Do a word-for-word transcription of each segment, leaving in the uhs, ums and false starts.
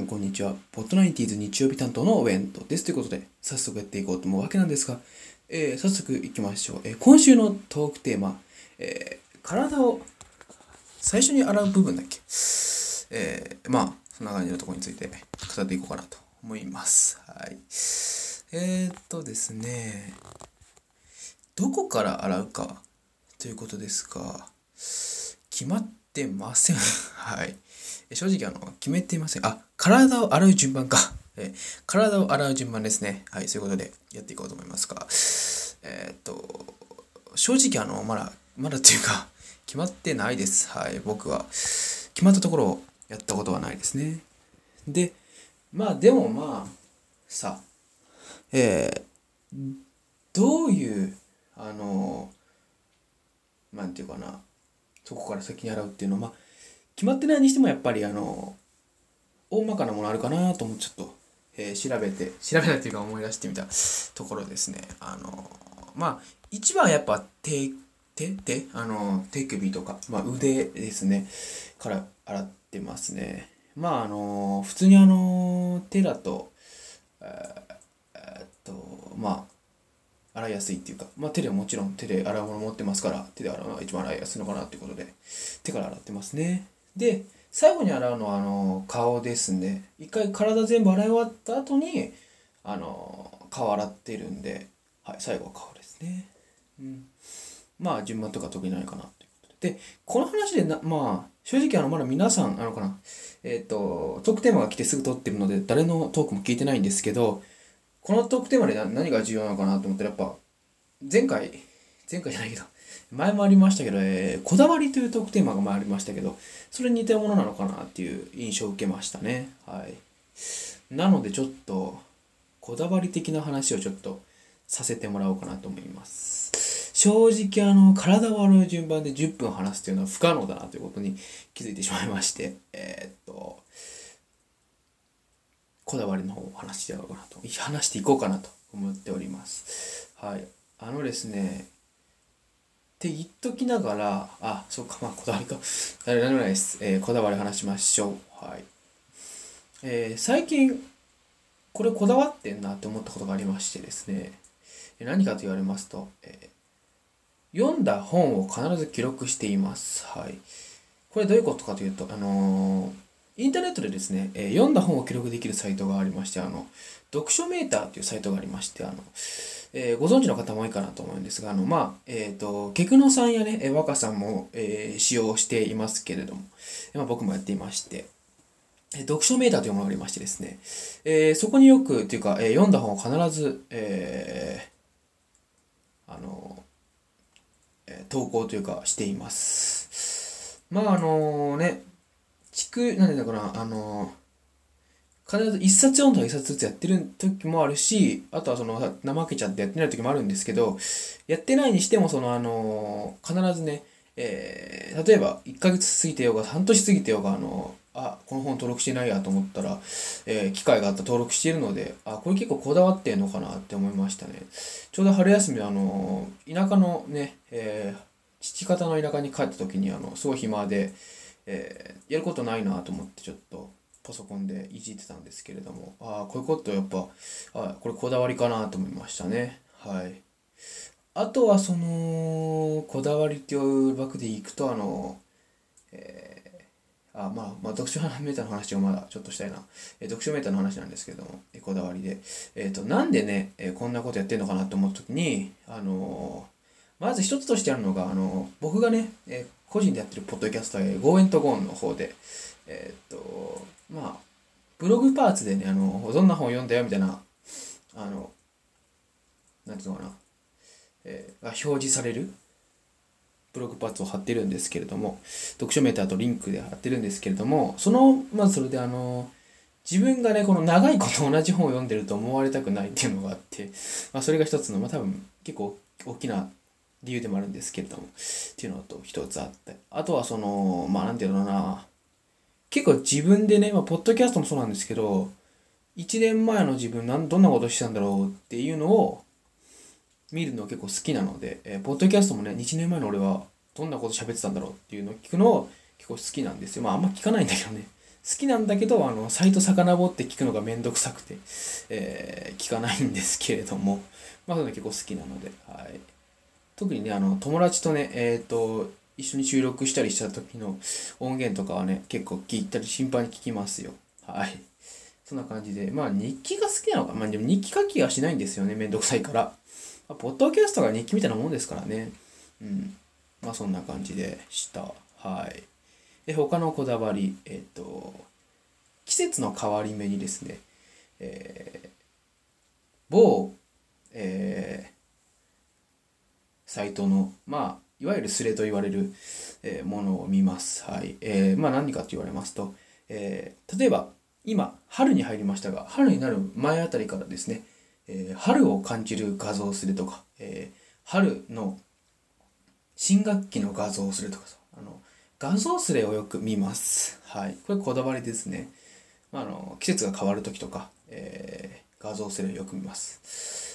んこんにちは。ポッドナインティーズ日曜日担当のウェントです。ということで、早速やっていこうと思うわけなんですが、えー、早速いきましょう。えー、今週のトークテーマ、えー、体を最初に洗う部分だっけえー、まあ、そんな感じのところについて語っていこうかなと思います。はい。えーっとですね、どこから洗うかということですが、決まってません。はい。正直あの、決めていません。あ、体を洗う順番か。えー、体を洗う順番ですね。はい、そういうことでやっていこうと思いますが、えー、っと、正直あの、まだ、まだっていうか、決まってないです。はい、僕は。決まったところをやったことはないですね。で、まあでもまあ、さ、えー、どういう、あの、なんていうかな、そこから先に洗うっていうのは、まあ、決まってないにしてもやっぱりあの、大まかなものあるかなと思ってちょっと、えー調べて、調べたっていうか思い出してみたところですね。あの、まあ、一番やっぱ手、手手あの、手首とか、まあ腕ですね、から洗ってますね。まああの、普通にあの、手だと、えーえーっと、まあ、洗いやすいっていうか、まあ手ではもちろん手で洗うもの持ってますから、手で洗うのが一番洗いやすいのかなっていうことで、手から洗ってますね。で、最後に洗うのはあの顔ですね。一回体全部洗い終わった後に、あの顔洗ってるんで、はい、最後は顔ですね。うん。まあ順番とか特にないかなということで。で、この話でな、まあ、正直あのまだ皆さん、あのかな、えっと、トークテーマが来てすぐ撮ってるので、誰のトークも聞いてないんですけど、このトークテーマで何が重要なのかなと思ったら、やっぱ、前回、前回じゃないけど、前もありましたけど、えーこだわりというトークテーマが前ありましたけど、それに似たものなのかなっていう印象を受けましたね。はい。なのでちょっと、こだわり的な話をちょっとさせてもらおうかなと思います。正直あの、体を洗う順番でじゅっぷん話すというのは不可能だなということに気づいてしまいまして、えーっと、こだわりの方を話してやろうかなと、話していこうかなと思っております。はい。あのですね、って言っときながら、あ、そうか、まあ、こだわりか。誰でもないです。えーこだわり話しましょう。はい。えー最近、これこだわってんなって思ったことがありましてですね、えー何かと言われますと、えー読んだ本を必ず記録しています。はい。これどういうことかというと、あのーインターネットでですね、えー読んだ本を記録できるサイトがありまして、あの、読書メーターっていうサイトがありまして、あの、えーご存知の方も多いかなと思うんですが、あの、まあ、えっと、ケクノさんやね、えー若さんも、えー使用していますけれども、まあ、僕もやっていまして、えー読書メーターというものがありましてですね、えーそこによく、というか、えー読んだ本を必ず、えーあの、えー投稿というかしています。まあ、あのね、地区、なんていうのかな、あの必ず一冊読んだら一冊ずつやってる時もあるし、あとはその、怠けちゃってやってない時もあるんですけど、やってないにしても、その、あの必ずね、えー、例えば、いっかげつ過ぎてようが、半年過ぎてようが、あのあ、この本登録してないやと思ったら、えー、機会があったら登録しているので、あ、これ結構こだわってんのかなって思いましたね。ちょうど春休み、あの田舎のね、えー、父方の田舎に帰った時に、あの、すごい暇で、えー、やることないなと思って、ちょっと、パソコンでいじってたんですけれども、ああ、こういうことやっぱ、あこれこだわりかなと思いましたね。はい。あとはその、こだわりっていう枠でいくと、あの、あ、まあ、まあ、読書メーターの話をまだちょっとしたいな。えー読書メーターの話なんですけれども、えーこだわりで。えっと、なんでね、えーこんなことやってんのかなと思った時に、あのーまず一つとしてあるのが、あのー僕がね、えー個人でやってるポッドキャスト、えー、ゴーエントゴーンの方で、えーっと、まあ、ブログパーツでね、あの、どんな本を読んだよみたいな、あの、なんていうのかな、えーが表示されるブログパーツを貼ってるんですけれども、読書メーターとリンクで貼ってるんですけれども、その、まずそれであの、自分がね、この長いこと同じ本を読んでると思われたくないっていうのがあって、まあそれが一つの、まあ多分結構大きな理由でもあるんですけれども、っていうのと一つあって、あとはその、まあなんていうのかな、結構自分でね、まあポッドキャストもそうなんですけど、いちねんまえの自分なん、どんなことしてたんだろうっていうのを見るの結構好きなので、えーポッドキャストもね、いちねんまえの俺はどんなこと喋ってたんだろうっていうのを聞くのを結構好きなんですよ。まああんま聞かないんだけどね。 きなんだけど、あの、サイト遡って聞くのがめんどくさくて、えー聞かないんですけれども、まあ、そういうの結構好きなので、はい。特にね、あの、友達とね、えっと、一緒に収録したりした時の音源とかはね、結構聞いたり頻繁に聞きますよ。はい。そんな感じで、まあ日記が好きなのか、まあでも日記書きはしないんですよね、めんどくさいから。まあ、ポッドキャストが日記みたいなもんですからね。うん。まあそんな感じでした。はい。で、他のこだわり、えっと、季節の変わり目にですね、えー某、えーサイトの、まあ、いわゆるスレと言われる、えーものを見ます。はい。えーまあ何かと言われますと、えー例えば、今、春に入りましたが、春になる前あたりからですね、えー春を感じる画像をするとか、えー春の新学期の画像をするとかさ、あの、画像スレをよく見ます。はい。これこだわりですね。まあ、あの、季節が変わるときとか、えー画像スレをよく見ます。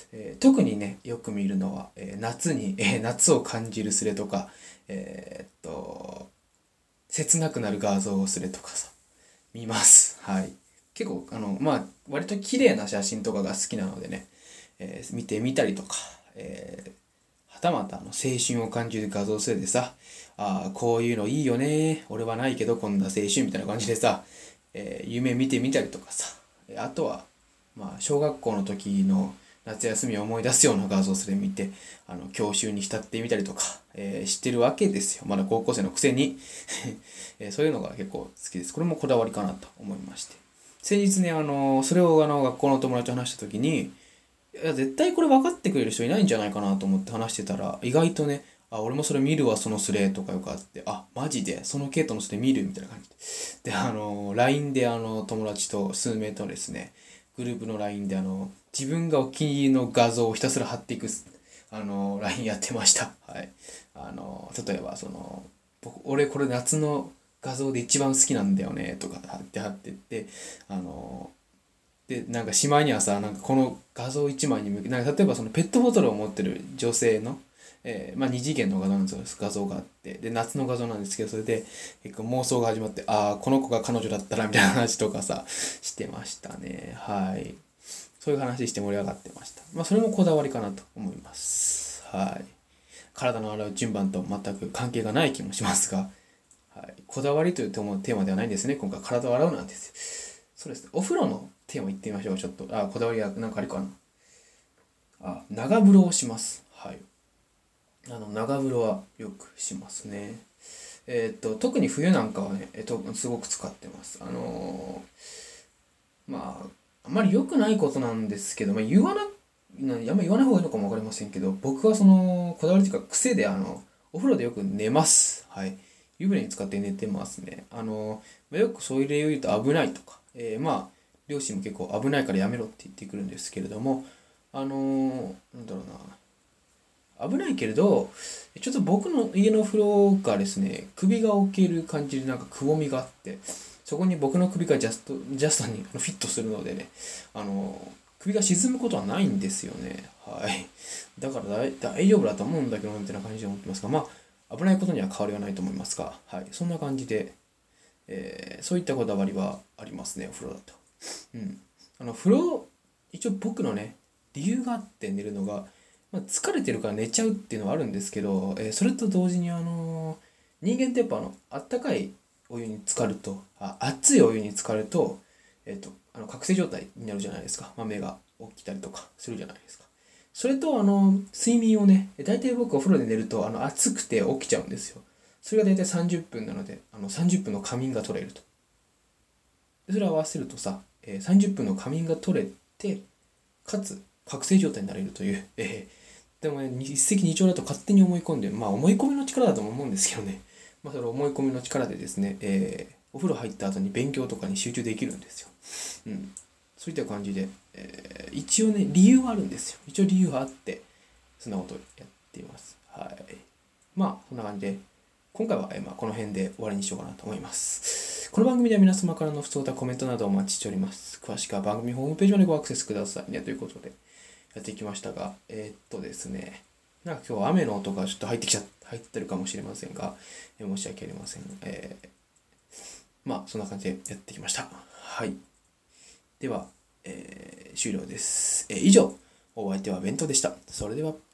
えー特にね、よく見るのは、えー夏に、えー夏を感じるスレとか、えーっと、切なくなる画像をスレとかさ、見ます。はい。結構、あの、まあ、割と綺麗な写真とかが好きなのでね、えー見てみたりとか、えーはたまたあの青春を感じる画像スレでさ、ああ、こういうのいいよね。俺はないけどこんな青春みたいな感じでさ、えー夢見てみたりとかさ、あとは、まあ、小学校の時の夏休みを思い出すような画像それ見て、あの、教習に浸ってみたりとか、えー、してるわけですよ。まだ高校生のくせに、えーそういうのが結構好きです。これもこだわりかなと思いまして。先日ね、あの、それをあの、学校の友達と話した時に、いや、絶対これ分かってくれる人いないんじゃないかなと思って話してたら、意外とね、あ、俺もそれ見るわ、そのスレとかよくあって、あ、マジで、その系統のスレ見るみたいな感じで。で、あの、ライン であの、友達と数名とですね、グループの ライン であの、自分がお気に入りの画像をひたすら貼っていく、あの、ライン やってました。はい。あの、例えば、その、僕、俺これ夏の画像で一番好きなんだよね、とか貼って貼ってって、あの、で、なんかしまいにはさ、なんかこの画像一枚に向け、なんか例えばそのペットボトルを持ってる女性の、えーまあ二次元の画像なんです画像があって、で、夏の画像なんですけど、それで結構妄想が始まって、ああ、この子が彼女だったらみたいな話とかさ、してましたね。はい。そういう話して盛り上がってました。まあそれもこだわりかなと思います。はい。体の洗う順番と全く関係がない気もしますが、はい。こだわりというテーマではないんですね。今回体を洗うなんです。そうですね。お風呂のテーマいってみましょう。ちょっと。あ、こだわりがなんかあるかな。あ、長風呂をします。はい。あの、長風呂はよくしますね。えーっと、特に冬なんかはね、えっと、すごく使ってます。あのーまあ、あんまり良くないことなんですけど、まあ、言わな、なあんま言わない方がいいのかもわかりませんけど、僕はその、こだわりというか癖で、あの、お風呂でよく寝ます。はい。湯船に使って寝てますね。あの、まあよくそういう例を言うと危ないとか、えーまあ、両親も結構危ないからやめろって言ってくるんですけれども、あのーなんだろうな、危ないけれど、ちょっと僕の家の風呂がですね、首が置ける感じでなんかくぼみがあって、そこに僕の首がジャスト、ジャストにフィットするのでね、あの、首が沈むことはないんですよね。はい。だから大大丈夫だと思うんだけど、みたいな感じで思ってますが、まあ、危ないことには変わりはないと思いますが、はい。そんな感じで、えーそういったこだわりはありますね、お風呂だと。うん。あの、風呂、一応僕のね、理由があって寝るのが、まあ、疲れてるから寝ちゃうっていうのはあるんですけど、えーそれと同時にあのー人間ってやっぱあの、あったかいお湯に浸かると、あ、熱いお湯に浸かると、えっと、あの、覚醒状態になるじゃないですか。まあ、目が起きたりとかするじゃないですか。それとあの、睡眠をね、大体僕お風呂で寝ると、あの、暑くて起きちゃうんですよ。それが大体さんじゅっぷんなので、あの、さんじゅっぷんの仮眠が取れると。でそれを合わせるとさ、えーさんじゅっぷんの仮眠が取れて、かつ覚醒状態になれるという、えーでもね、一石二鳥だと勝手に思い込んで、まあ思い込みの力だとも思うんですけどね、まあそれ思い込みの力でですね、えーお風呂入った後に勉強とかに集中できるんですよ。うん。そういった感じで、えー一応ね、理由はあるんですよ。一応理由があって、そんなことをやっています。はい。まあ、そんな感じで、今回は、えーまあ、この辺で終わりにしようかなと思います。この番組では皆様からの不相談、コメントなどをお待ちしております。詳しくは番組ホームページまでごアクセスくださいね。ということで、やっていきましたが、えーっとですね、なんか今日は雨の音がちょっと入ってきちゃ、入ってるかもしれませんが、えー申し訳ありません。えーまあ、そんな感じでやってきました。はい。では、えー終了です。えー以上、お相手は弁当でした。それでは。